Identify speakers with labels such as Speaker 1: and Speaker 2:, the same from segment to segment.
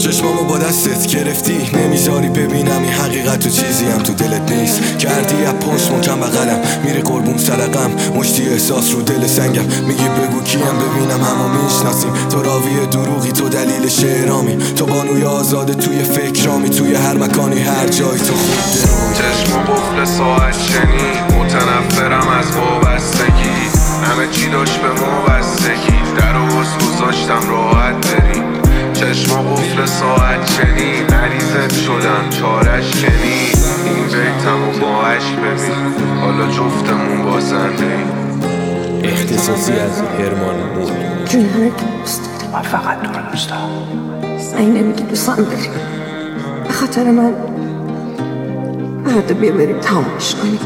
Speaker 1: چشمامو با دستت گرفتی، نمیذاری ببینم این حقیقت و چیزی هم تو دلت نیست. کردی از پشت محکم بغلم، میری قربون سرقم، مشتی احساس رو دل سنگم. میگی بگو کیم ببینم همو میشناسیم. تو راوی دروغی، تو دلیل شعرامی، تو بانوی آزاده توی فکرامی. توی هر مکانی هر جایی تو خود دروی.
Speaker 2: چشم و قفل ساعت شنید، متنفرم از وابستگی. همه چی داشت به ما بستگی، در و باز گذاشتم راحت بری. چشم و قفل ساعت شنید، مریضت شدم چارش شنید. این بیتم و با عشق ببین، حالا جفتمون بازنده ایم.
Speaker 3: اختصاصی از هرمان بود.
Speaker 4: جون همه دوست داری،
Speaker 5: من فقط تو رو دوست دارم.
Speaker 4: این نمیگی دوستم داری، به خاطر من فردا بیا بریم تمامش کنیم.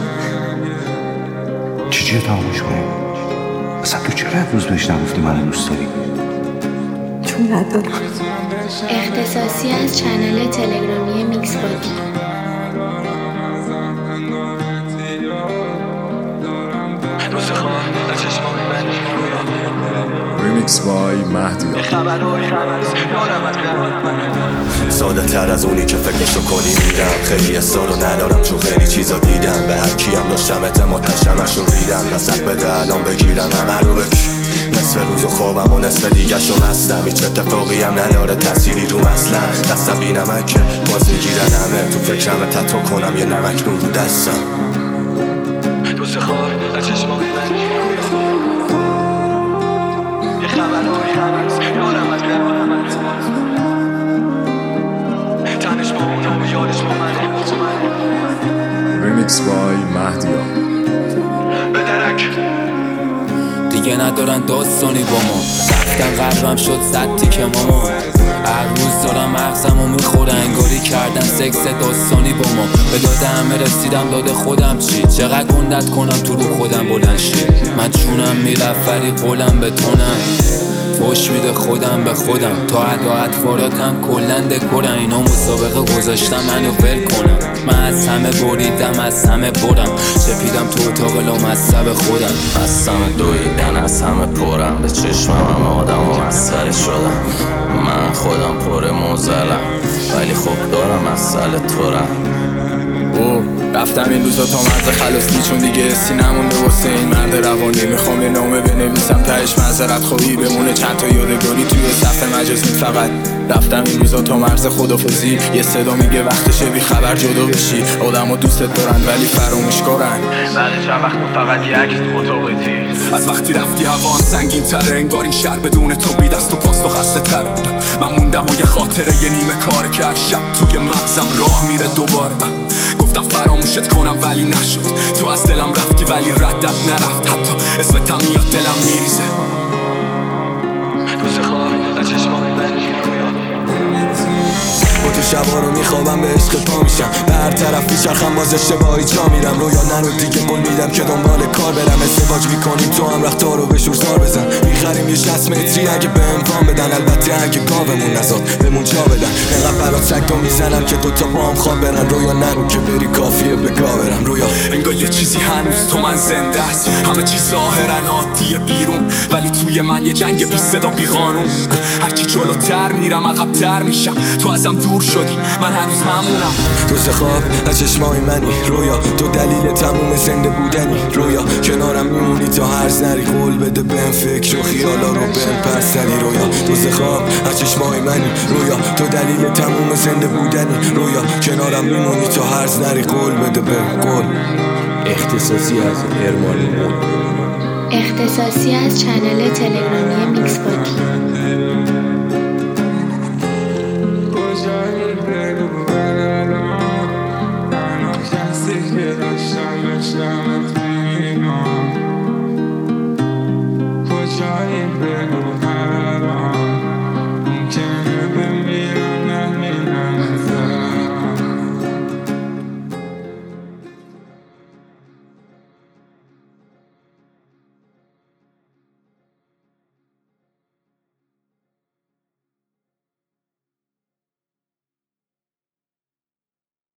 Speaker 5: چیه تمامش کنیم؟ اصلا تو چرا امروز بهش نگفتی منو دوست داری؟
Speaker 4: چون ندارم.
Speaker 6: اختصاصی از چنل تلگرامی میکس بادی.
Speaker 7: ریمیکس بای مهدی.
Speaker 1: ساده تر از اونی که فکرشو کنی میدم. خیلی اصرارو ندارم چون خیلی چیزا دیدم. به هر کیم داشتم اعتماد تشمشو ریدم. نظر بده الان بگیرم همه رو نصف روز و خوابم و نصف دیگه شو مستم. هیچ اتفاقی هم نداره تأثیری رو اصلا. دستم بی نمکه باز میگیرن همه. تو فکرم تتو کنم یه نمک رو دستم.
Speaker 8: روز خواب از چشمای من یه خبرهای هنوز یادم از گرمم تنش با اونم و یادش با منه.
Speaker 7: ریمیکس بای مهدی.
Speaker 8: به درک
Speaker 3: دیگه ندارن داستانی با ما. رفتن قلبم شد صدی که ماما. هر روز دارم مغزمو میخوره، انگاری کردن سکس داستانی با ما. به داده همه رسیدم، داده خودم چی؟ چقدر گندت کنم تو رو خودم بلند شی. من چونم میرفت ولی قولم به تونم. فوش میده خودم به خودم. تا ادا اطواراتم کلن دکورن. اینا مسابقه گذاشتم منو ول کنم. من از همه بریدم از همه برم. چپیدم تو اتاق لامصب خودم.
Speaker 9: از همه دویدن از همه پرم. به چشمم هم آدم و مسخره شدم. من خودم پر موزلم ولی خب دارم مسئله تورم.
Speaker 10: رفتم این روزا تا مرز خلاصی، چون دیگه حسی نمونده واسه این مرد روانی. میخوام یه نامه بنویسم تهش معذرت خواهی بمونه، چند تا یادگاری توی صفحه مجازی. فقط رفتم این روزا تا مرز خدافظی. یه صدا میگه وقتشه بی خبر جدا بشی. آدم‌ها دوستت دارن ولی فراموش کارن.
Speaker 8: بعد چند وقت فقط یه عکس تو اتاقتی.
Speaker 11: از وقتی رفتی هوان سنگین تره، انگار این شهر بدون تو بی دست و پاست و خسته تره. من موندم و یه خاطره یه نیمه کار که هر شب توی مغزم راه میره دوباره. گفتم فراموشت کنم ولی نشد. تو از دلم رفتی ولی ردت نرفت. حتی اسمتم میاد دلم میریزه.
Speaker 8: روز خواب از چشمای من
Speaker 1: با تو شبا رو میخوابم به عشق پا میشم. به هر طرف میچرخم باز اشتباهی جا میرم. رویا نرو دیگه قول میدم که دنبال کار برم. ازدواج میکنیم تو هم رختارو به شورزار بزن. میخریم یه 60 متری اگه به امکان بدن. البته اگه گاومون نزاد بمون جا بدن. نقب برات سگدو میزنم که دوتا پاهم خواب برن. رویا نرو که بری کافیه به گا برم. رویا
Speaker 11: انگار یه چیزی هنوز تو من زنده است. همه چیز ظاهرن عادیه بیرون ولی توی من یه جنگ بی صدا بی قانون. هرچی جلوتر میرم عقب‌تر میشم. تو ازم دور شدی من هنوز همونم.
Speaker 1: تو خواب از چشمای منی. رویا تو دلیل تموم زنده بودنی. رویا کنارم میمونی تا هرز نری. قول بده بهم فکر و خیالا رو بهم پس زنی. رویا تو خواب از چشمای منی. رویا تو دلیل تموم زنده بودنی. رویا کنارم میمونی تا هرز نری. قول بده بهم قول.
Speaker 3: اختصاصی از هرمان بود.
Speaker 6: اختصاصی از چنل تلگرامی میکس بادی.
Speaker 2: I know just to get a shot.